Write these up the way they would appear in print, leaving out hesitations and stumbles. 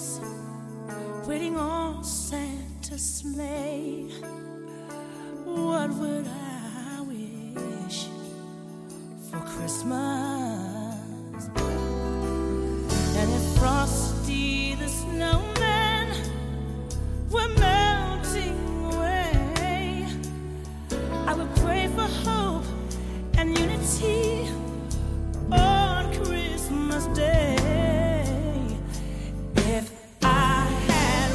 Christmas, waiting on Santa's sleigh. What would I wish for Christmas? And if Frosty the Snowman were melting away, I would pray for hope and unity on Christmas Day. If I had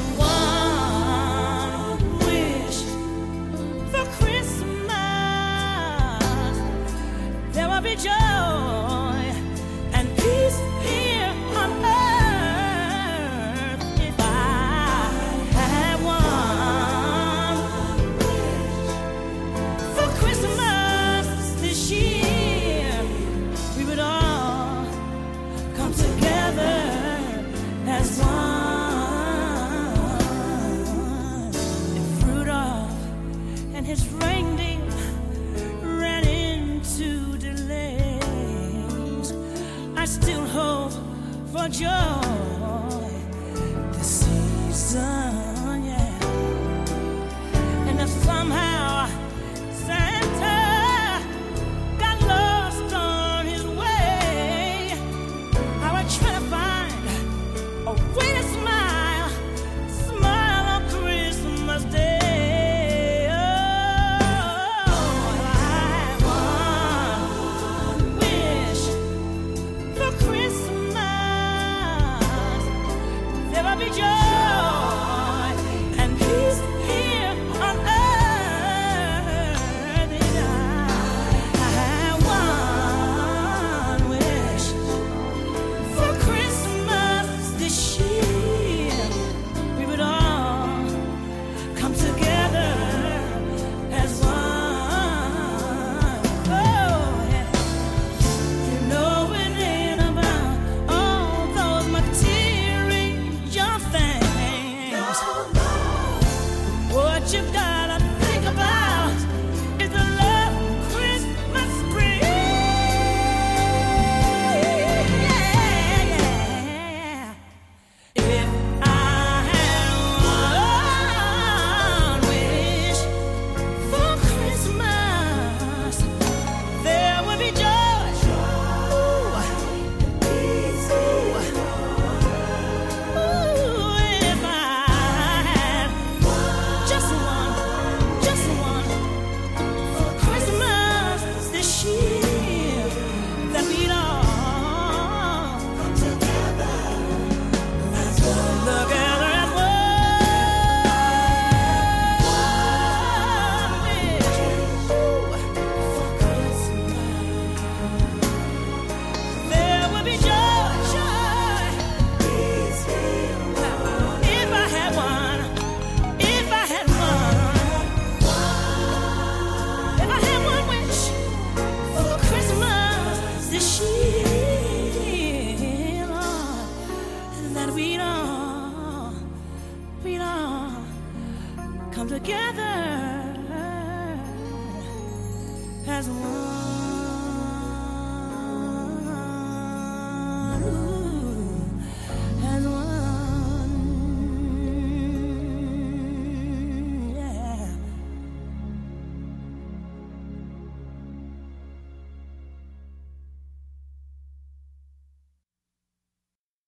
one wish for Christmas, there would be joy and peace here on earth. If I had one wish for Christmas this year, we would all come together as one. If Rudolph and his reindeer ran into delays, I still hope for joy this season, yeah. And if somehow Santa got lost on his way, I would try to find a way to smile on Christmas Day. Oh, I have one wish for Christmas. There will be joy and peace here on earth. And I have one wish for Christmas this year. We would all come together as one. Oh, yeah. You know it ain't about all those material things. What you gotta think about is the love Christmas brings. Yeah. If I had one wish for Christmas, there would be joy. Ooh, if I had just one for Christmas this year, that we'd all come together as one. Together as one wish. Ooh, for Christmas, there would be joy. If I had one, if I had one wish for Christmas this year, Lord, that we'd all come together as one.